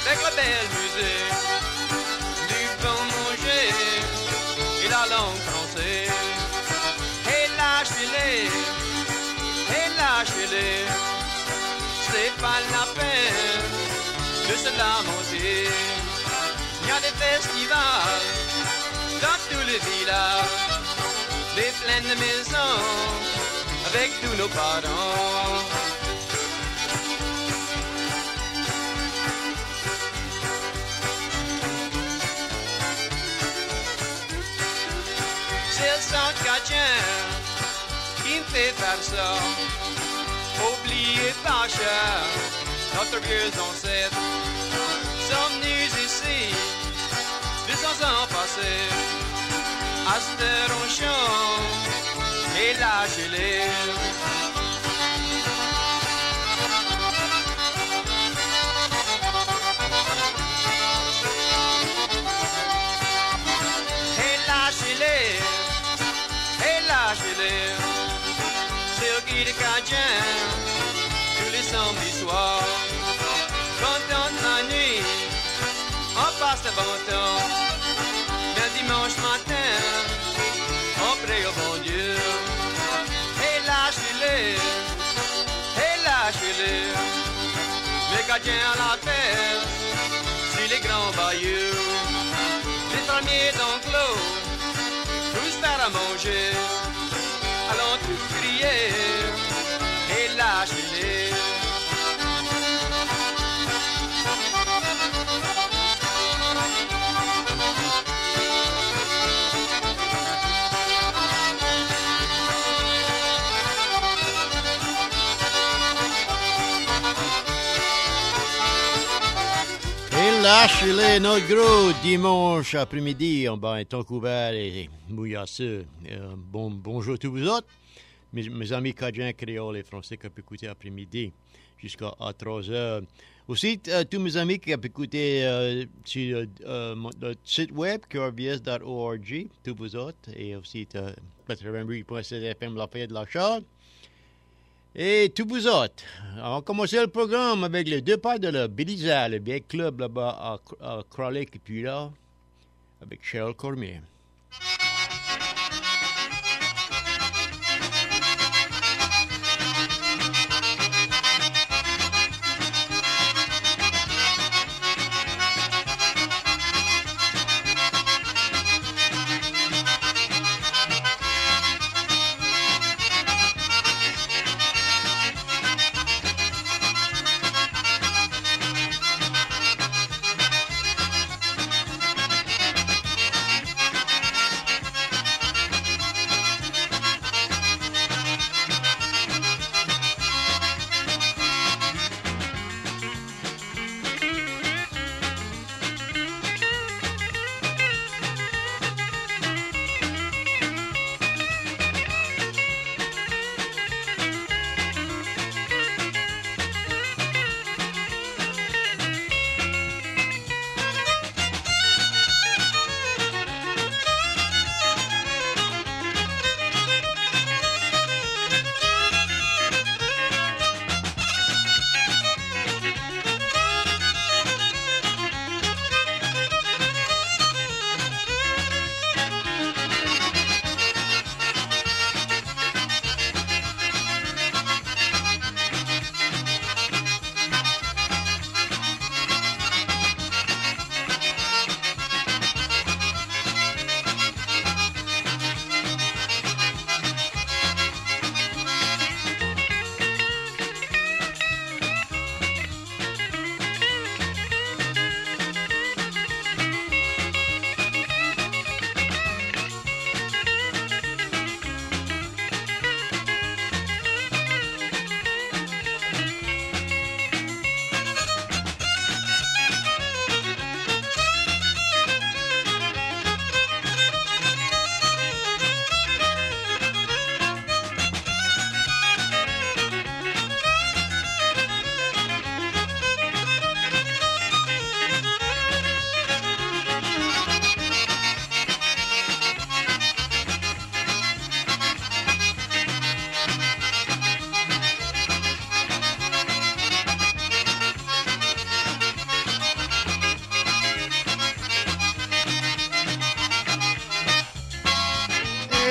avec la belle musique, du bon manger et la langue française. Et lâchez-les, c'est pas la peine de se lamenter. Il y a des festivals dans tous les villages, des pleines de maisons avec tous nos parents. C'est le sang cadien qui me fait faire ça. Oubliez pas cher, notre vieux ancêtre sont venus ici 200 ans passés. À cette heure on chante et lâchez-les. C'est au guide cadien tous les samedis soirs. Quand on la nuit, on passe le bon temps. Mais dimanche matin, on prie au bon Dieu. Et lâchez-les, les cadiens à la terre, sur les grands bayous. Les fermiers d'enclos, tous faire à manger. Allons tous crier et lâchez-les. Et lâchez-les, notre gros dimanche après-midi, en bas, temps couvert et mouillasseux. Bonjour à tous vous autres, mes amis cadiens, créoles et français qui ont écouté après-midi jusqu'à 3 heures. Aussi, tous mes amis qui ont écouté sur notre site web, curvies.org, tous vous autres, et aussi 88.7 FM Lafayette de la Charte. Et tous vous autres, on va commencer le programme avec les deux pas de la Beliza, le vieil club là-bas à Crawley qui puis là, avec Cheryl Cormier.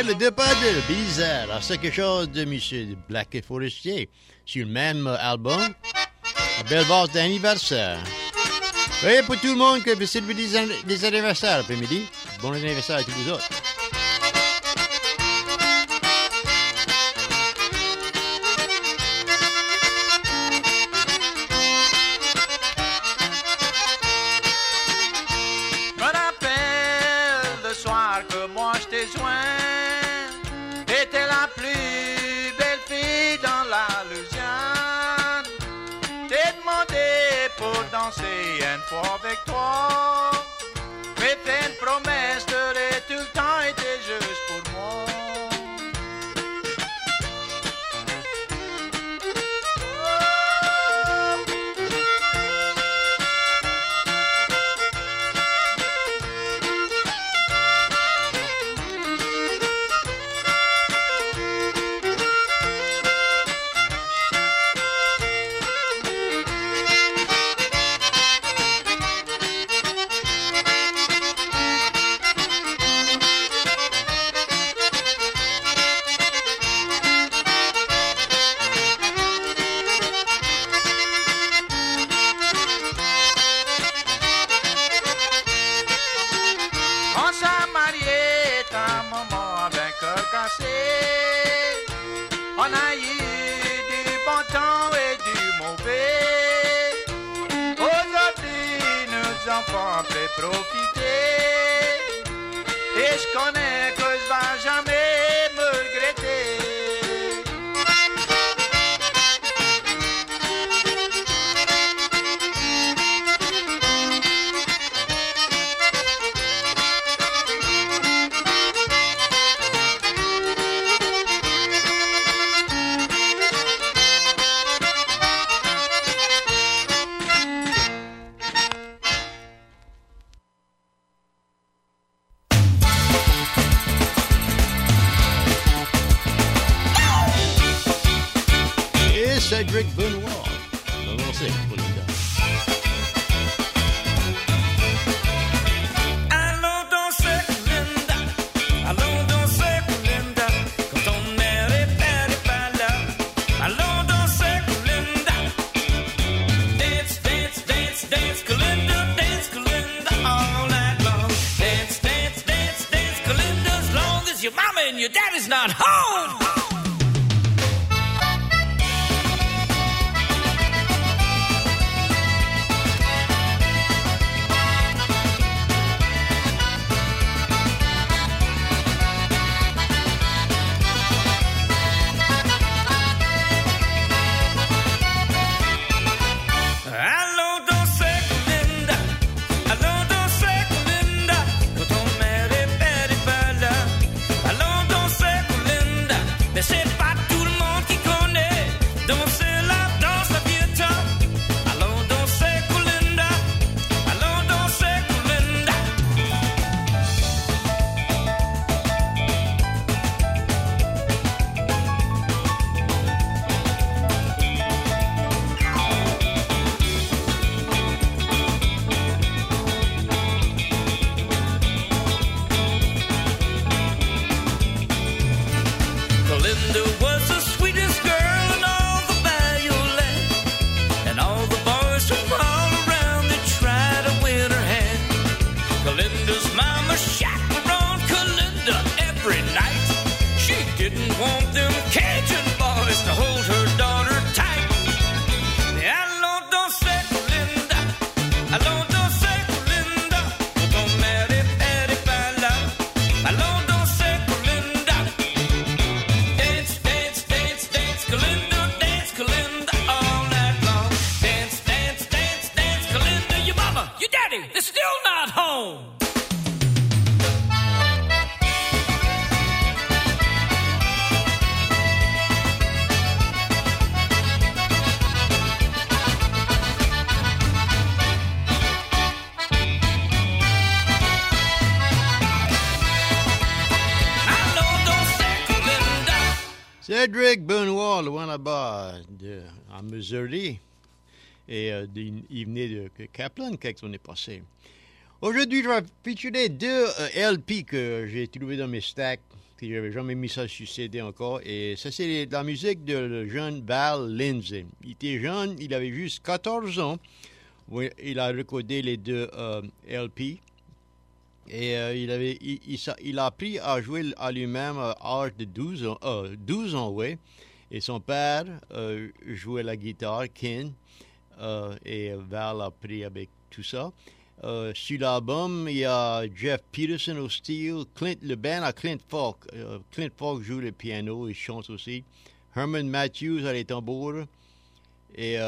le départ de bizarre. Alors, c'est quelque chose de M. Black et Forestier sur le même album. La belle valse d'anniversaire. Oui, pour tout le monde qui veut célébrer des anniversaires l'après-midi. Bon anniversaire à tous vous autres. Était la plus belle fille dans la Louisiane. T'es demandé pour danser une fois avec toi. Mais fais une promesse, t'aurais tout le temps été juste pour moi. On a eu du bon temps et du mauvais. Aujourd'hui, nos enfants peuvent profiter. Et je connais que je vais jamais me regretter. Cedric Benoit. On va voir pour les gars. Allons danser, Linda. Allons danser, Linda. Quand ton mère est pas là. Allons danser, Linda. Dance, dance, dance, dance, Colinda. Dance, Colinda, all night long. Dance, dance, dance, dance, Colinda. As long as your mama and your daddy's not home. Cedric Benoit, loin là-bas, en Missouri. Et il venait de Kaplan quelques années passées. Aujourd'hui, je vais featurer deux LP que j'ai trouvés dans mes stacks Puis j'avais jamais mis ça sur CD encore. Et ça, c'est de la musique de le jeune Val Lindsay. Il était jeune, il avait juste 14 ans. Oui, il a recordé les deux LP. Et il a appris à jouer à lui-même à l'âge de 12 ans, oui. Et son père jouait la guitare, Ken. Et Val a appris avec tout ça. Sur l'album, il y a Jeff Peterson au style, le band à Clint Falk. Clint Falk joue le piano, il chante aussi. Herman Matthews a les tambours. Et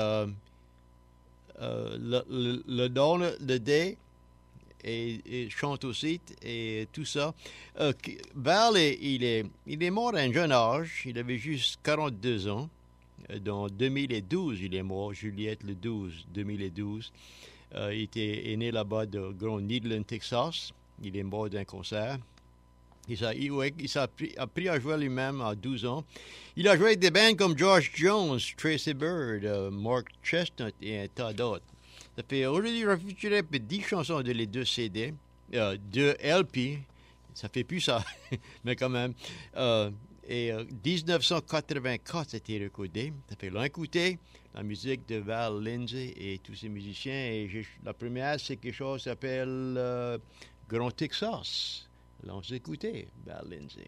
le Donald le Day et chante aussi et tout ça. Val, il est mort à un jeune âge. Il avait juste 42 ans. Dans 2012, il est mort, Juliette le 12, 2012. Il est né là-bas de Grand Needland, Texas. Il est mort d'un concert. Il s'est appris à jouer lui-même à 12 ans. Il a joué avec des bands comme George Jones, Tracy Bird, Mark Chestnut et un tas d'autres. Ça fait aujourd'hui, je featurerai 10 chansons de les deux CD, 2 LP. Ça fait plus ça, mais quand même. Et 1984, c'était recordé. Ça fait longtemps écouter la musique de Val Lindsay et tous ces musiciens. Et la première, c'est quelque chose qui s'appelle Grand Texas. Là, on s'est écouté Val Lindsay.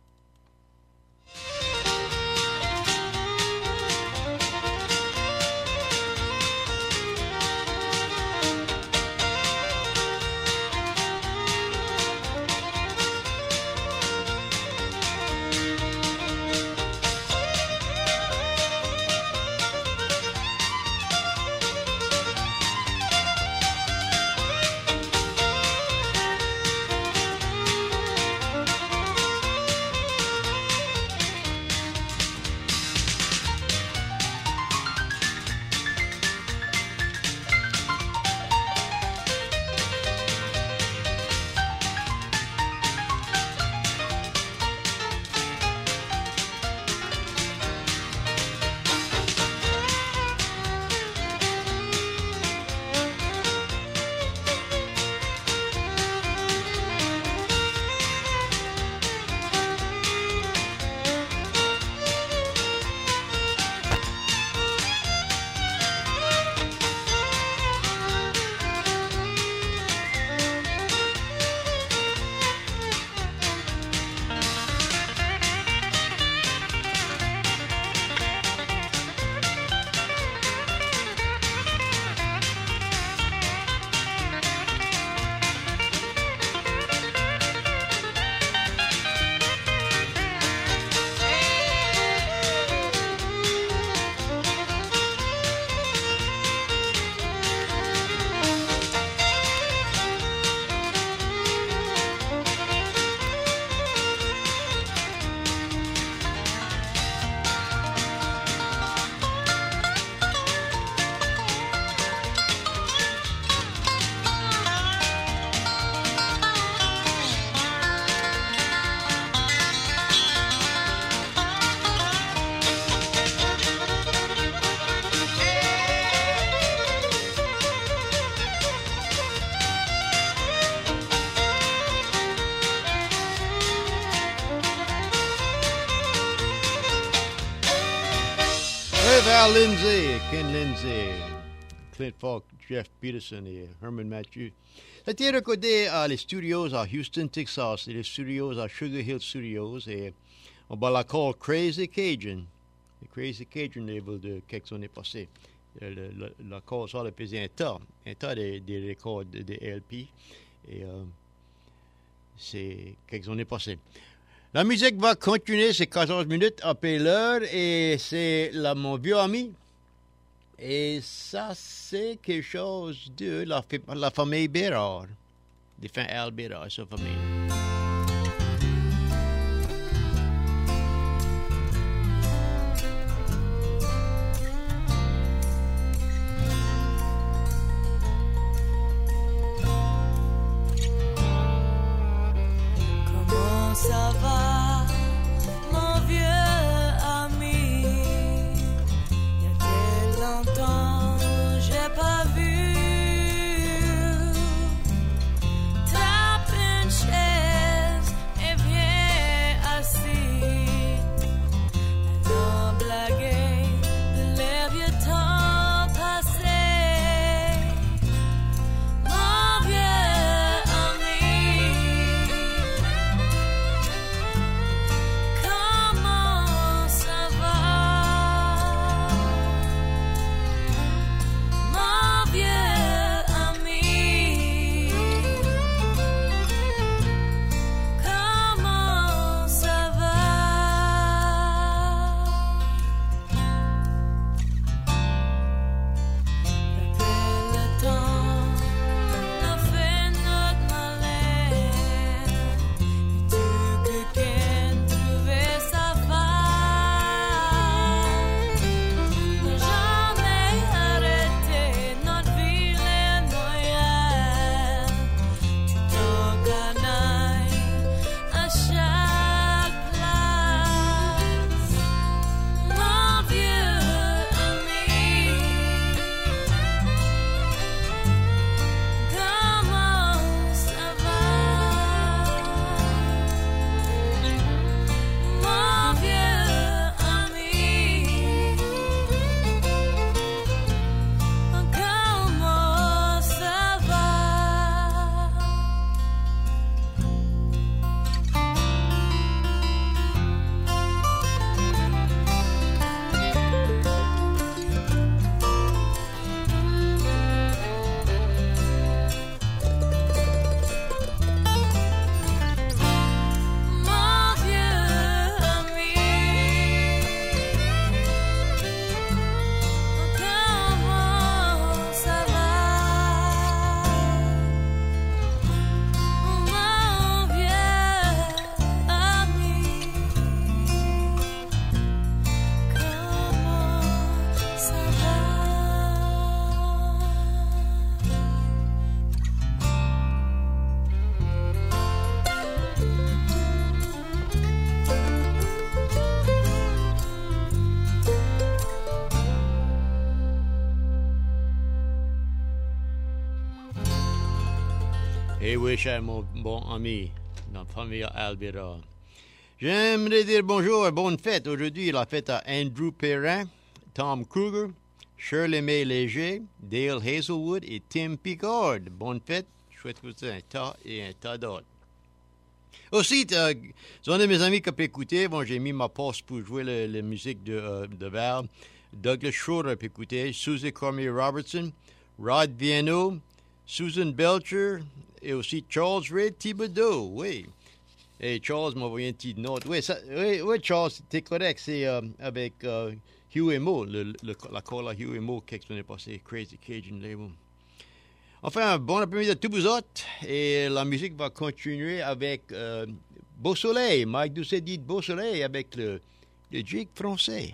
Val Lindsay, Ken Lindsay, Clint Falk, Jeff Peterson et Herman Matthews. Ça a été recordé à les studios à Houston, Texas, et les studios à Sugar Hill Studios, et on va la call Crazy Cajun. Le Crazy Cajun label de quelques années passées. La call ça a pesé un tas des records de LP, et c'est quelques années passées. La musique va continuer, c'est 14 minutes après l'heure, et c'est mon vieux ami. Et ça, c'est quelque chose de la famille Bérard, des frères Al Bérard et sa famille. Comment ça va, mon vieux ami? Il y a très longtemps, j'ai pas vu ta pinche. Et oui, cher mon bon ami, notre famille Albera. J'aimerais dire bonjour et bonne fête. Aujourd'hui, la fête à Andrew Perrin, Tom Kruger, Shirley May Léger, Dale Hazelwood et Tim Picard. Bonne fête. Je souhaite que vous ayez un tas et un tas d'autres. Aussi, un de mes amis qui peut écouter, bon, j'ai mis ma poste pour jouer la musique de Val. Douglas Schroeder peut écouter, Susie Cormier Robertson, Rod Viano, Susan Belcher et aussi Charles Ray Thibodeau, oui. Et Charles m'a envoyé une petite note. Oui, Charles, t'es correct, c'est avec Hugh et Mo, la cola Hugh et Mo quelques années passées, Crazy Cajun Label. Enfin, bon après-midi à tous vous autres. Et la musique va continuer avec Beau Soleil. Mike Doucet dit Beau Soleil avec le jig français.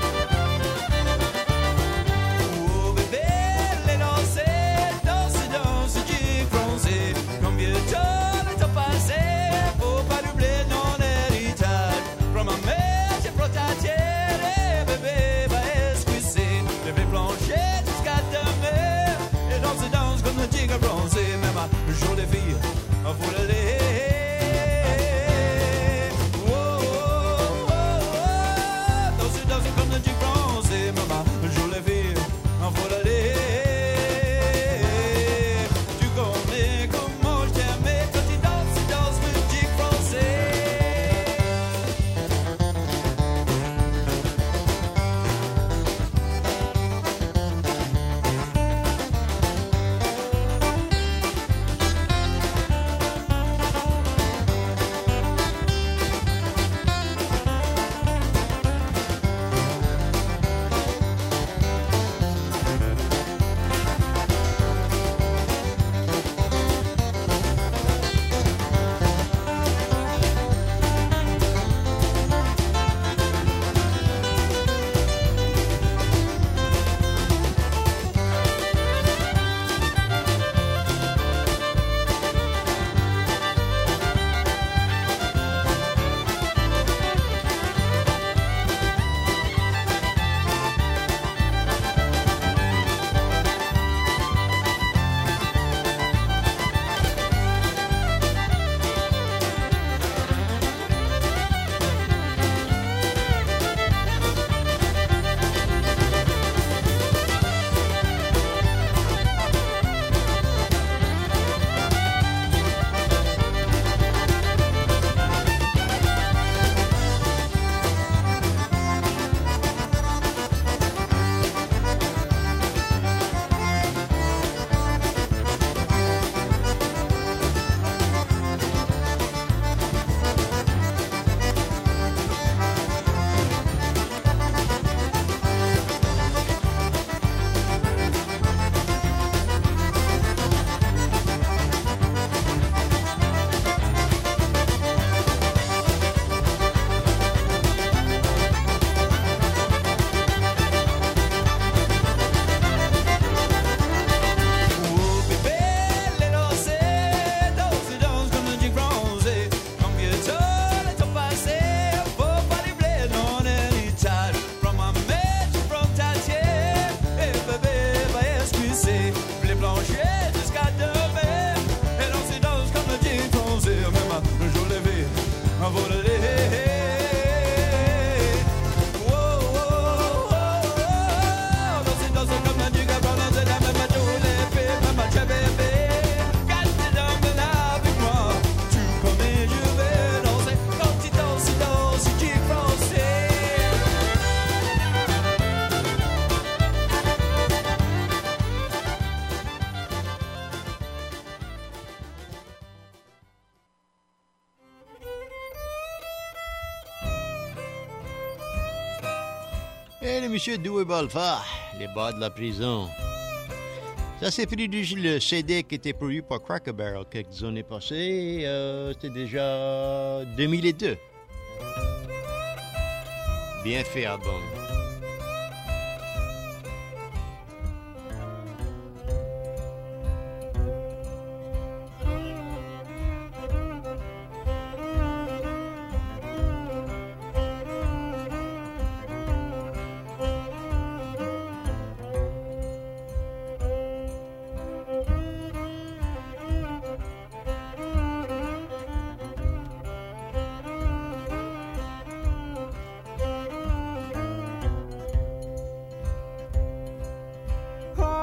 Oh bébé, les danser, danser, danser, jig français. Comme vieux temps, le temps passé, faut pas l'oublier non héritage. From ma mère, j'ai protégé, et bébé va esquisser. Le blé plancher jusqu'à demain. Et danser, danse comme le jig français. Même à jour des filles, faut l'aller. Et le monsieur Doué Balfa, les bas de la prison. Ça, c'est pris le CD qui était produit par Cracker Barrel quelques années passées. C'était déjà 2002. Bien fait, album.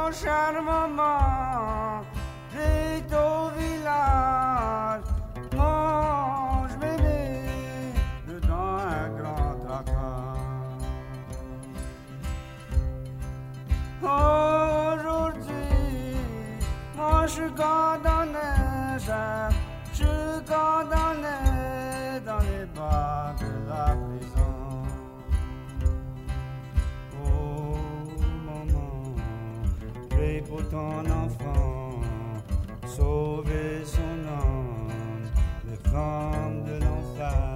Oh, chère maman, j'étais au village, mange bébé, dedans un grand tracas. Aujourd'hui, moi je suis condamné, je suis condamné dans les bas de la prison. Oh maman, prie pour ton enfant, sauver son âme, les flammes de l'enfer.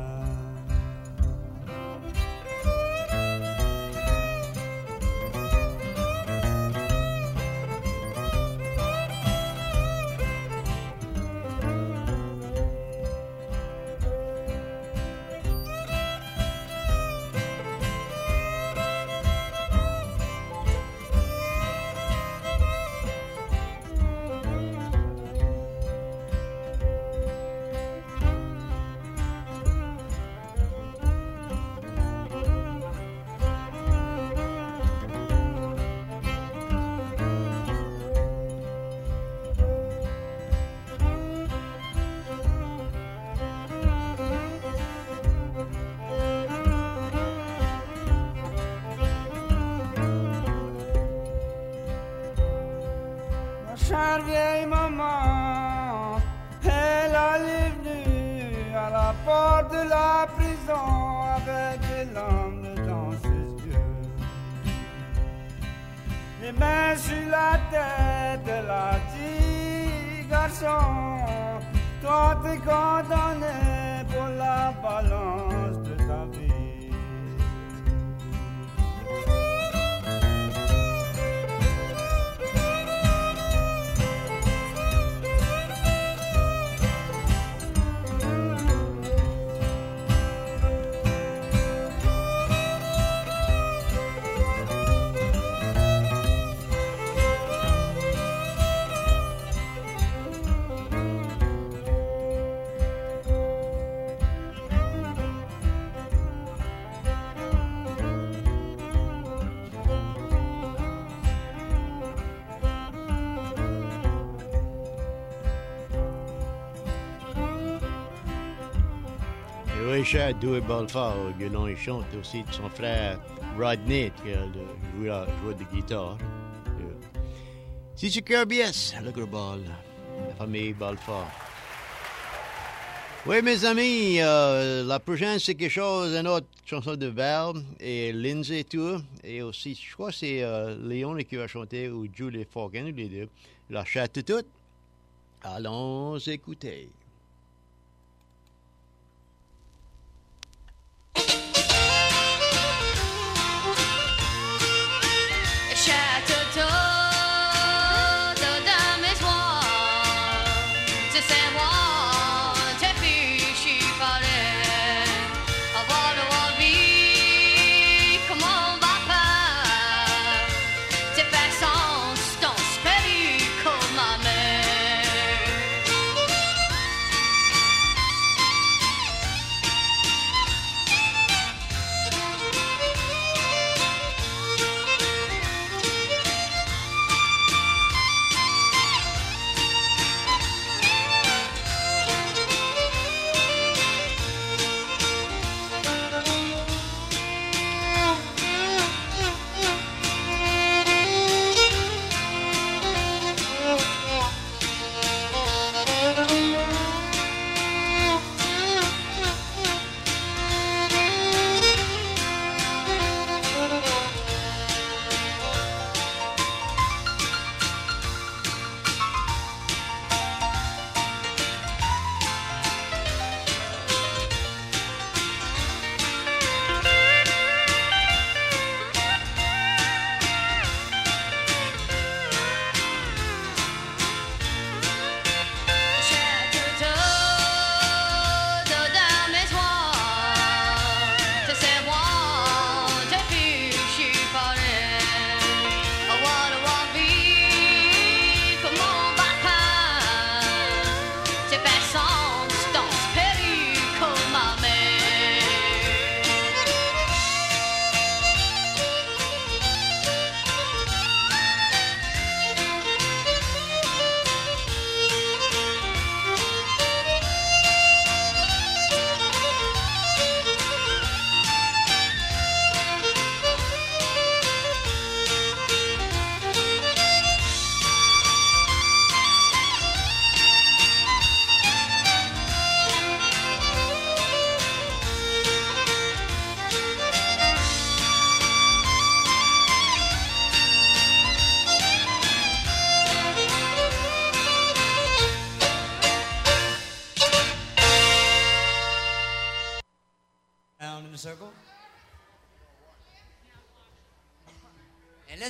Chère vieille maman, elle allait venue à la porte de la prison avec des larmes dans ses yeux. Les mains sur la tête, elle a dit, garçon, toi t'es condamné pour la balance de ta vie. Richard Dewey Balfour, au violon, il chante aussi de son frère Rodney, qui joue de guitare. Si tu Kirby's, le gros bal, la famille Balfour. Oui, mes amis, la prochaine, c'est quelque chose, une autre chanson de Val et Lindsay tout. Et aussi, je crois que c'est Léon qui va chanter ou Julie Forgan, les deux. La chatte toute. Allons écouter.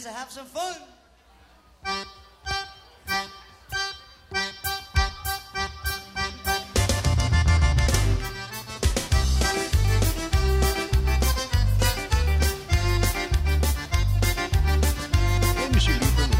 let's have some fun. Et Monsieur Louis Benoît.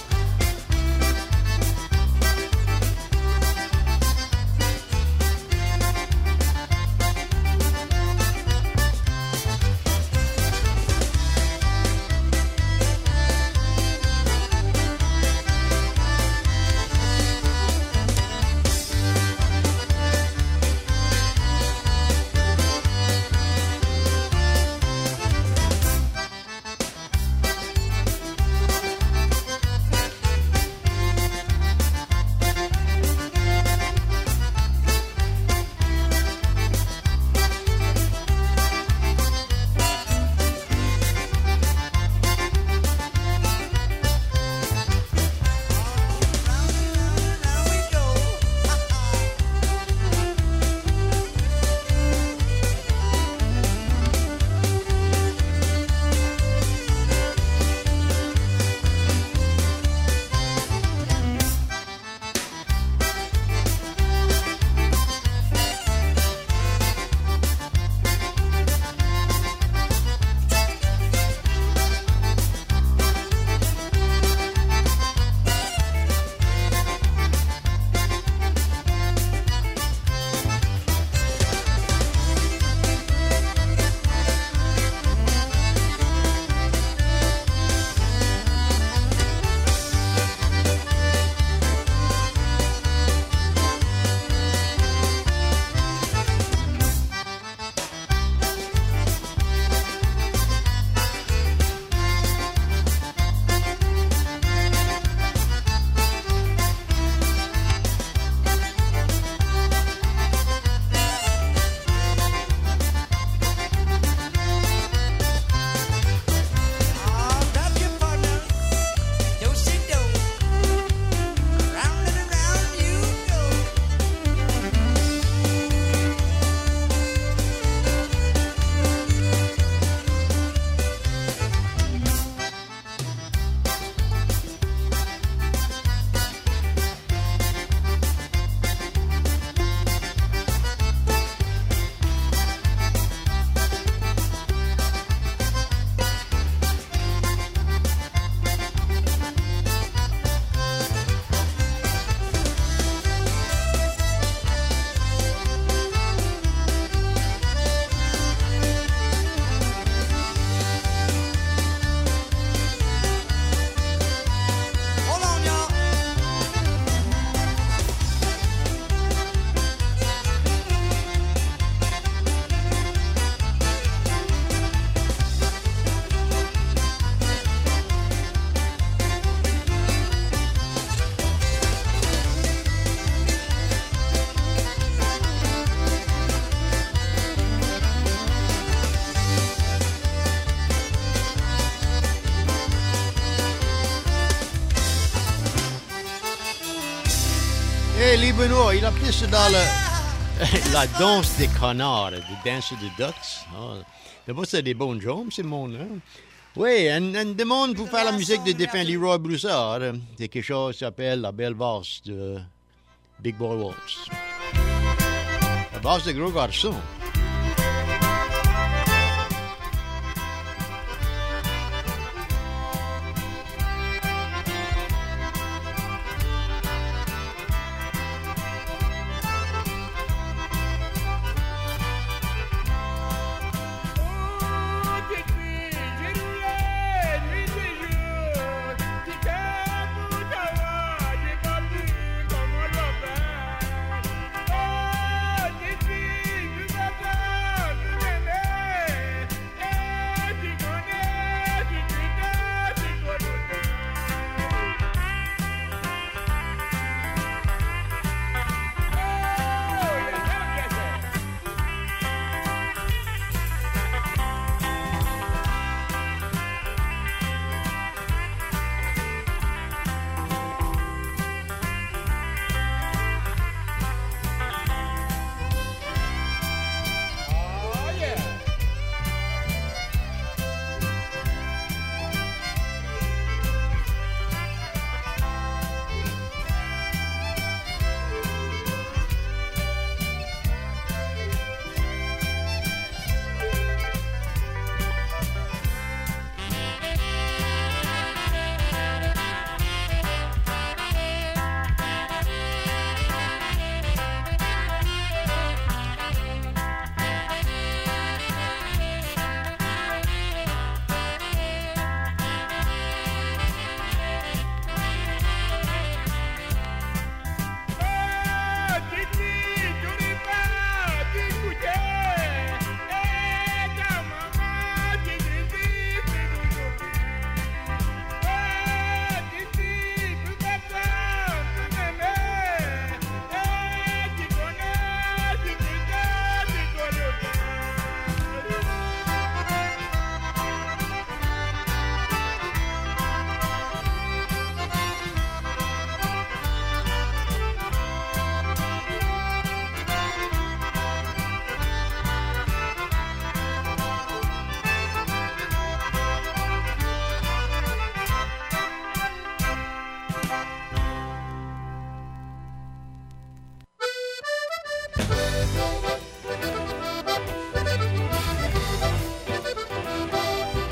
Et Lee Benoît, il a pris ça dans la danse des canards, the dance of the ducks. Oh, d'abord, c'est des bons jambes, c'est mon nom. Oui, on demande pour faire la musique de défunt Leroy Broussard. C'est quelque chose qui s'appelle La Belle Valse de Big Boy Waltz. La valse de gros garçon. Oh,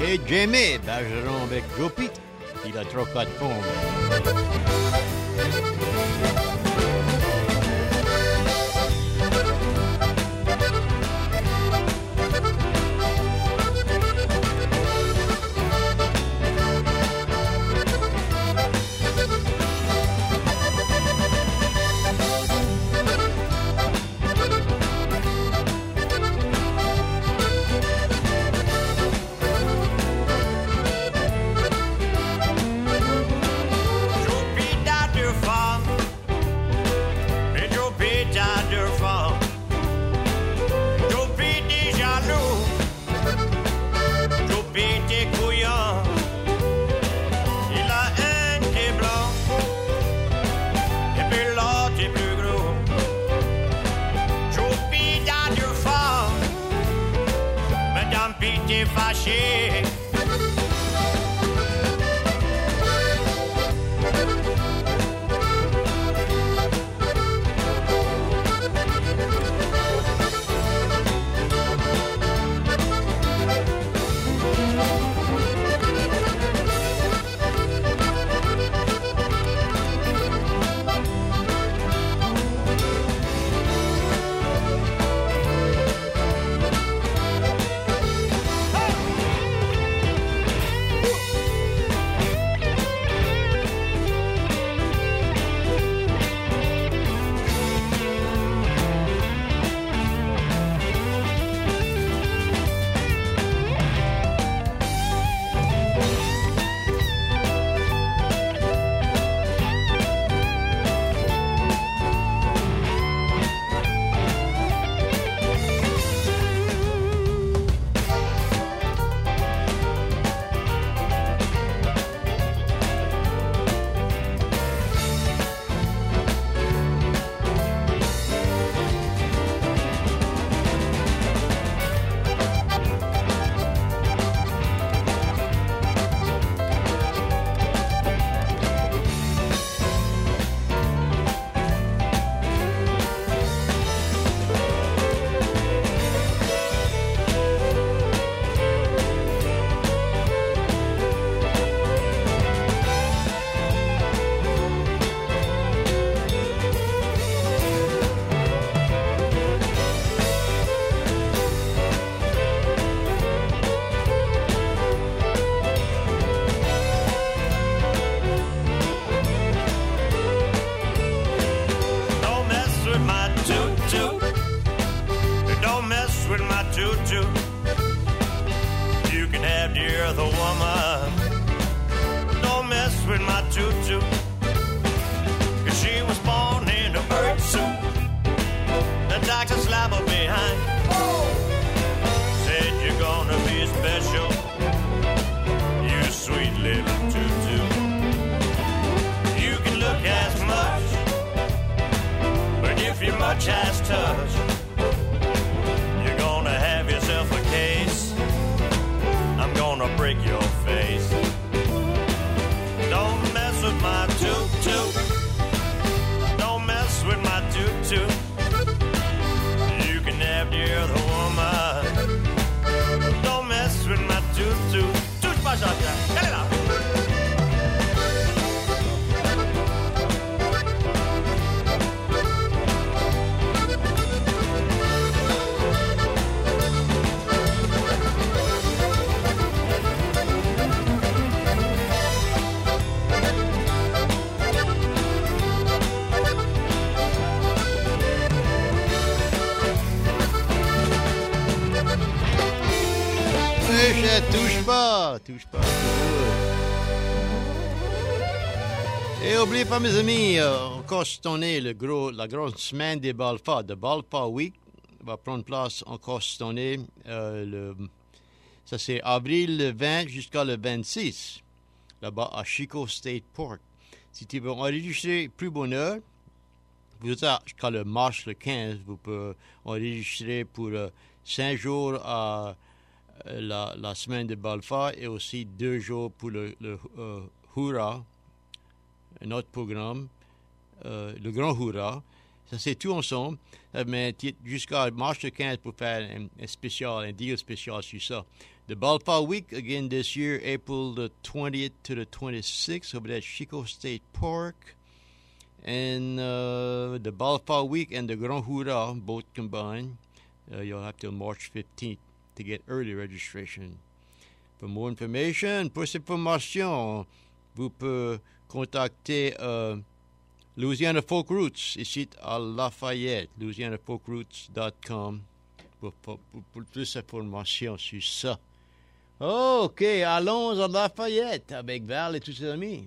Et Jamie Bergeron avec Joe Pete. Il a trop pas de pommes. fâché. Touche pas. Et oubliez pas, mes amis, encore cette année, la grande semaine des Balfa, de Balfa Week, va prendre place encore cette année. Ça, c'est avril le 20 jusqu'à le 26, là-bas à Chico State Park. Si tu veux enregistrer plus bonheur, vous êtes jusqu'à le mars le 15, vous pouvez enregistrer pour 5 jours à la semaine de Balfa et aussi 2 jours pour le Hurrah, notre programme, le Grand Hurrah. Ça, c'est tout ensemble, mais jusqu'à mars 15 pour faire un deal spécial sur ça. The Ballfall Week, again this year, April the 20th to the 26th, over at Chico State Park. And the Ballfall Week and the Grand Hurrah, both combined, you'll have till March 15th to get early registration. For more information, plus information, vous pouvez contacter Louisiana Folk Roots, ici à Lafayette, louisianafolkroots.com, pour plus d'informations sur ça. OK, allons à Lafayette avec Val et tous ses amis.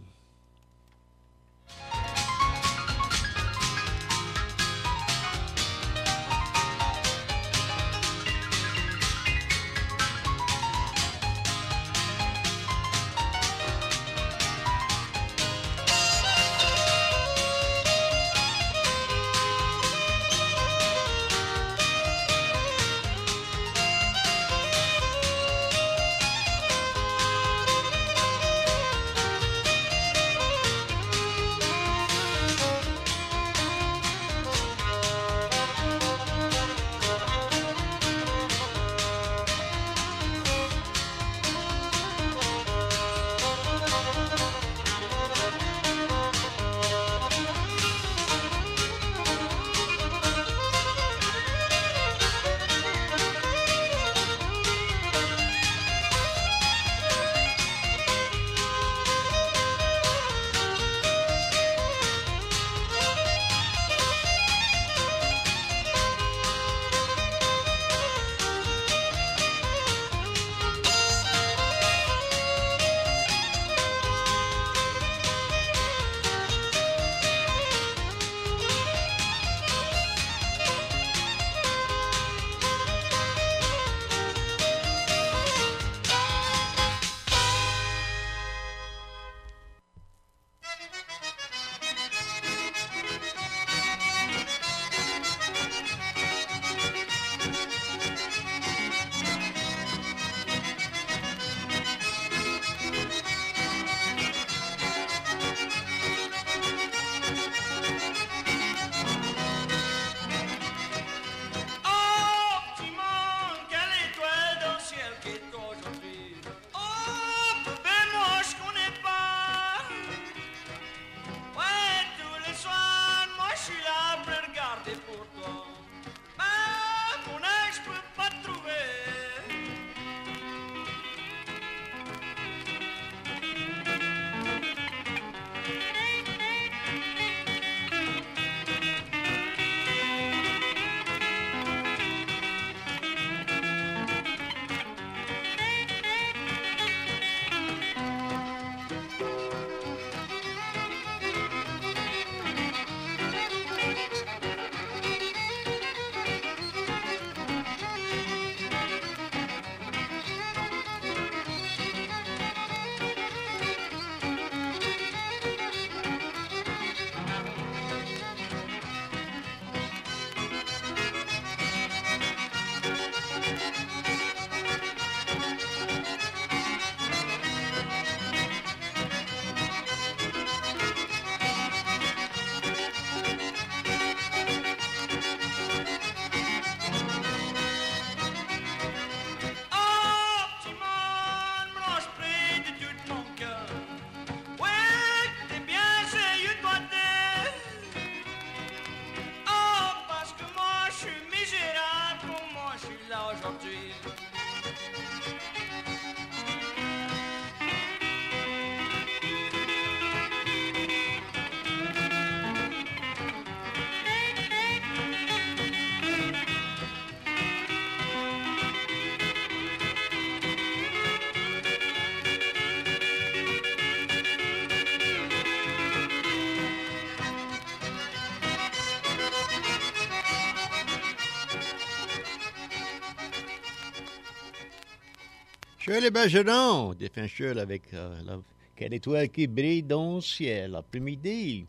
Shirley Bergeron, défunt Shirley avec quelle étoile qui brille dans le ciel l'après-midi.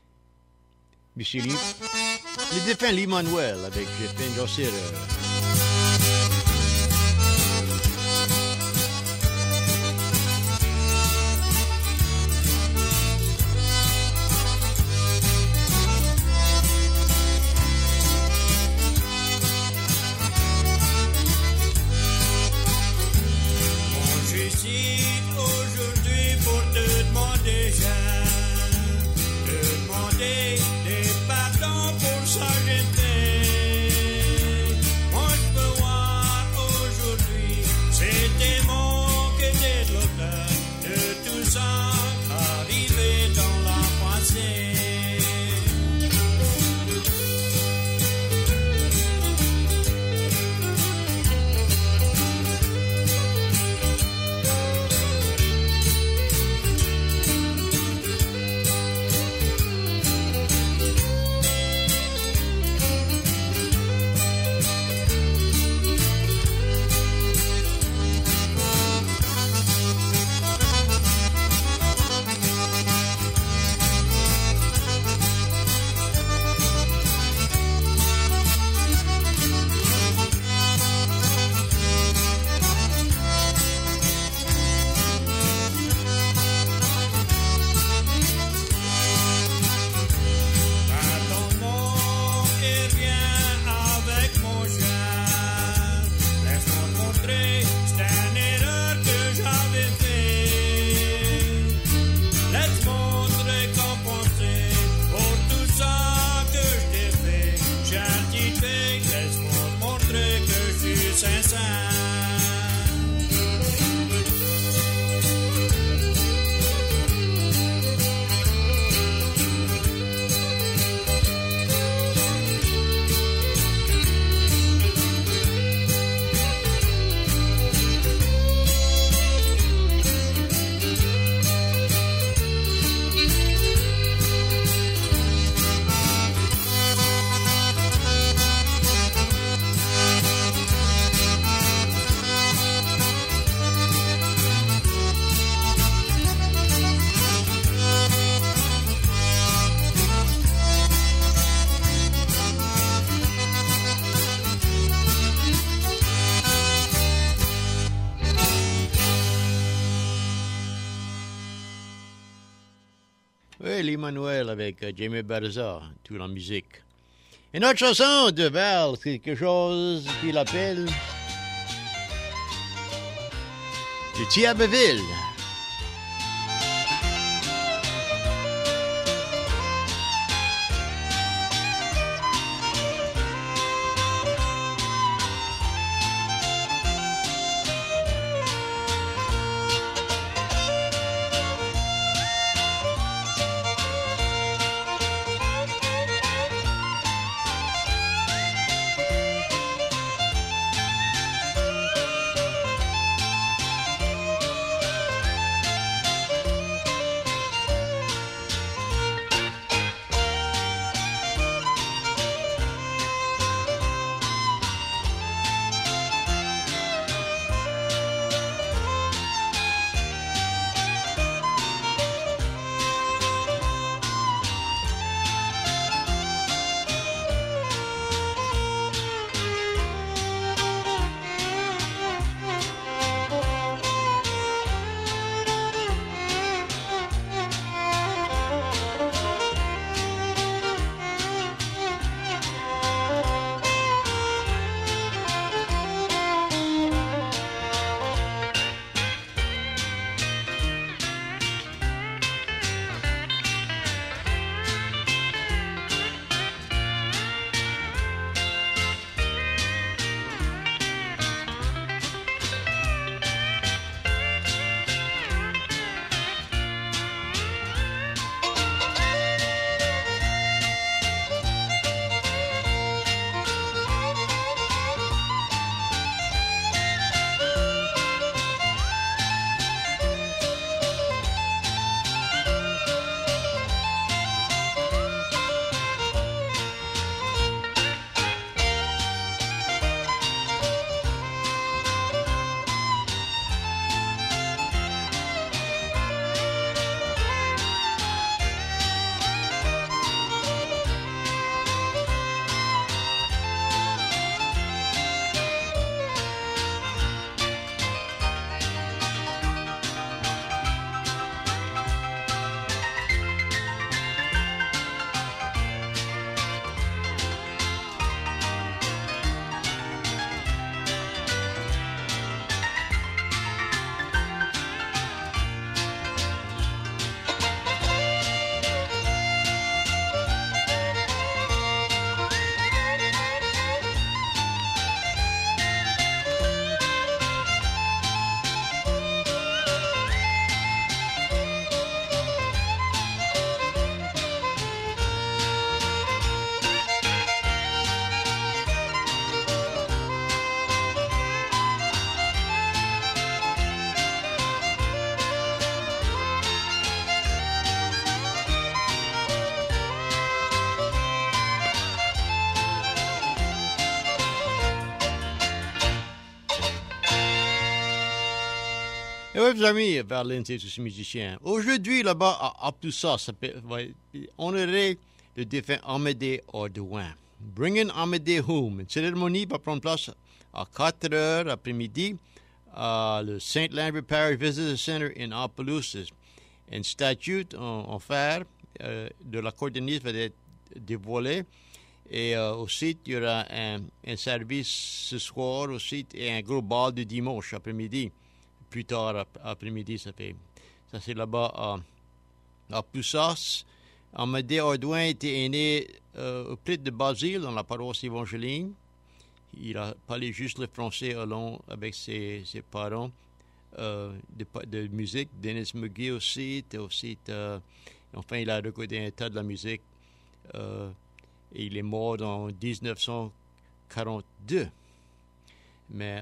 Monsieur Lee, le défunt Lee Manuel avec Jeffin Jossier. Oui, l'Emmanuel avec Jamie Barza, toute la musique. Une autre chanson de Val, quelque chose qu'il appelle de Thiaberville. Et oui, mes amis, Berlin, c'est tous ces musiciens. Aujourd'hui, là-bas, à Aptoussa, on aurait le défunt Amédée Ordouin. Bringing Amédée Home. Une cérémonie va prendre place à 4 heures après-midi à le St. Lambert Parish Visitor Center in Opelousas. Une statue en fer de l'accordéoniste va être dévoilée. Et aussi, il y aura un service ce soir aussi et un gros bal de dimanche après-midi. Plus tard après-midi, ça c'est là-bas à Poussas. Amédée Ordouin était né au près de Basile, dans la paroisse évangéline. Il a parlé juste le français along avec ses parents de musique. Dennis McGee aussi. Enfin, il a recordé un tas de la musique. Et il est mort en 1942. Mais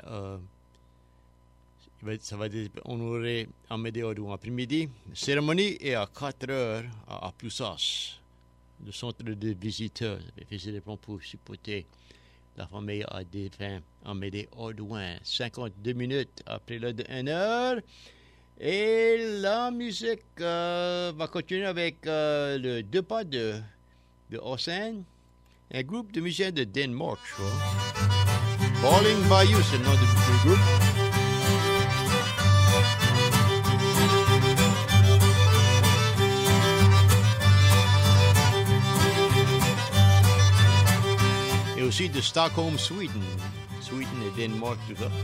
ça va être honoré Amédée Ordouin après-midi. La cérémonie est à 4 heures à Poussas, le centre de visiteurs. C'est pour supporter la famille à défunt Amédée Ordouin. 52 minutes après l'heure de 1 heure. Et la musique va continuer avec le 2 pas de Hossein, un groupe de musiciens de Danemark, je crois. Balling Bayou, c'est le nom du groupe. aussi de Stockholm, Sweden et Danemark, tout ça.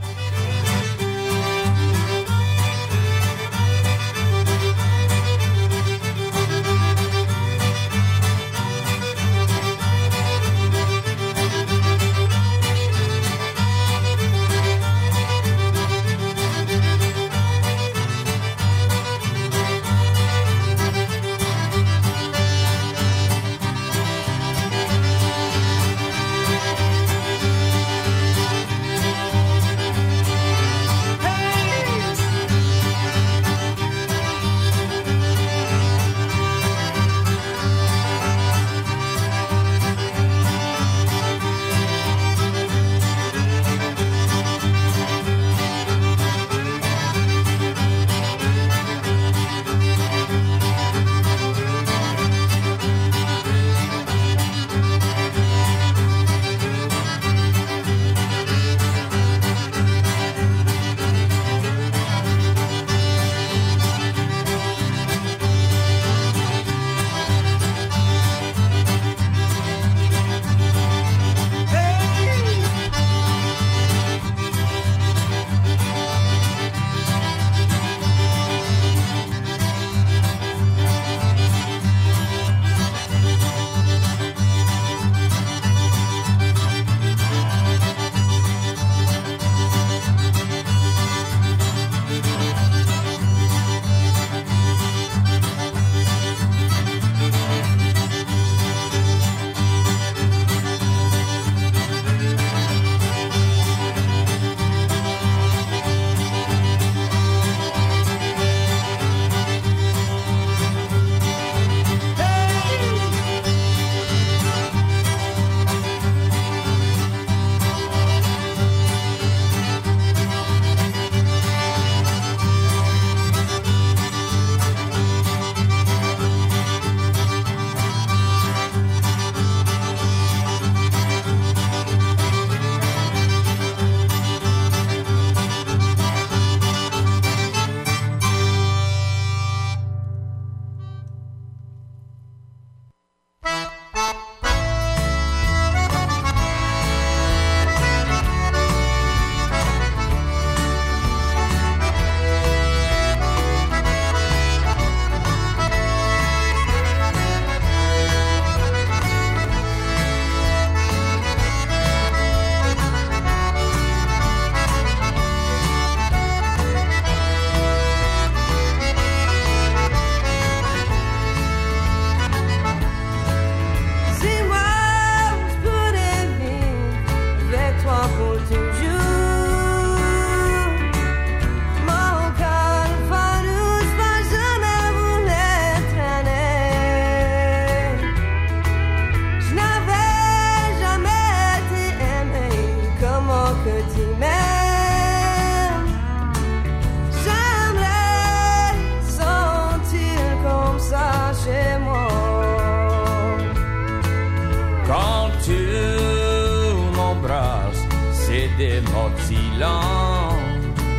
des mots silents.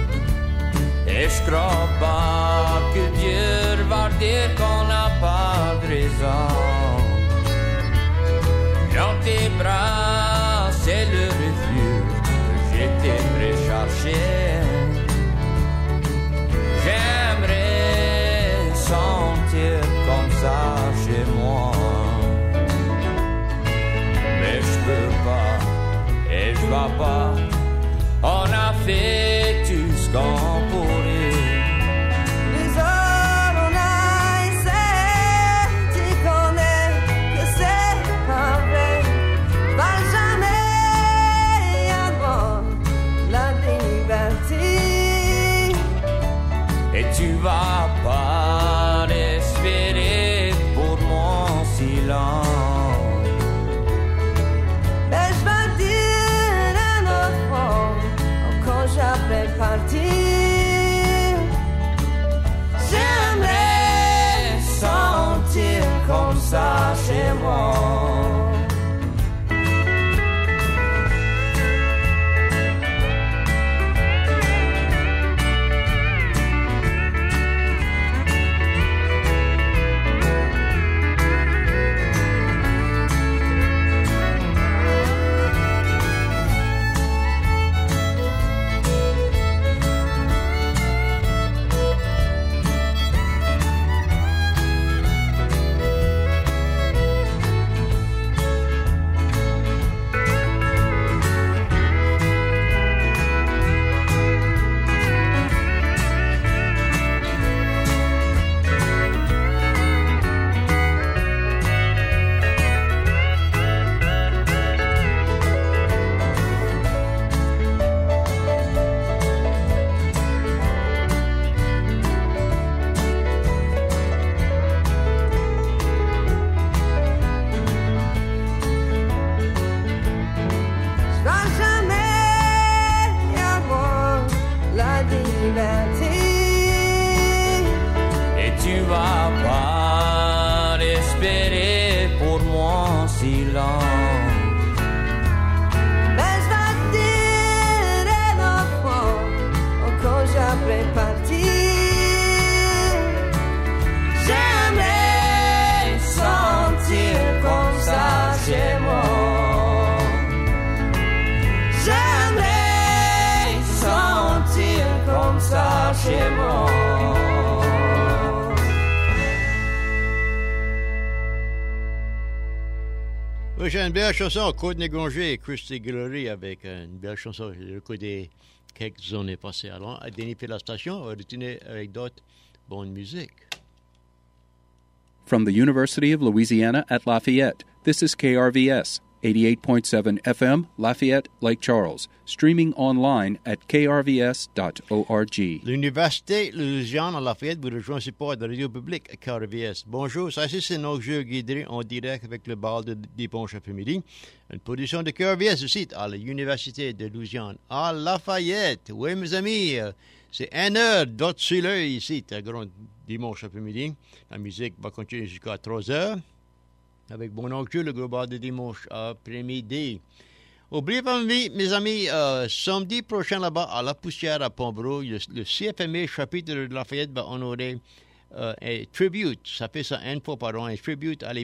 Et je crois pas que Dieu va dire qu'on n'a pas de raison. Dans tes bras, c'est le refuge que j'étais prêt chercher. J'aimerais sentir comme ça chez moi. Mais je peux pas, et je vais pas. On a fait tout ce qu'on pourrait. Les heures on a essayé, tu connais que c'est pas vrai. Va jamais avoir la liberté. Et tu vas pas espérer pour mon silence. Mais je vais dire à nos si long. Mais je vais te dire un enfant, quand j'apprends partir, j'aimerais sentir comme ça chez moi. J'aimerais sentir comme ça chez moi. Oui, j'ai une belle chanson, Courtney Granger et Christy Guillory avec une belle chanson. J'ai recordé quelques années passées. Alors, à Denis la station, on va retourner avec d'autres bonnes musiques. From the University of Louisiana at Lafayette, this is KRVS, 88.7 FM, Lafayette, Lake Charles, streaming online at krvs.org. L'Université Louisiane à Lafayette vous rejoint en support de la radio publique KRVS. Bonjour, ça c'est notre jeu guidé en direct avec le bal de dimanche après-midi. Une production de KRVS aussi à l'Université de Louisiane à Lafayette. Oui, mes amis, c'est 1 heure d'autres sur l'heure ici, un grand dimanche après-midi. La musique va continuer jusqu'à 3 heures. Avec mon oncle, le gros bar de dimanche après-midi. Oubliez pas, mes amis, samedi prochain là-bas, à La Poussière à Pombro, le CFME chapitre de Lafayette va honorer un tribute. Ça fait ça une fois par an, un tribute à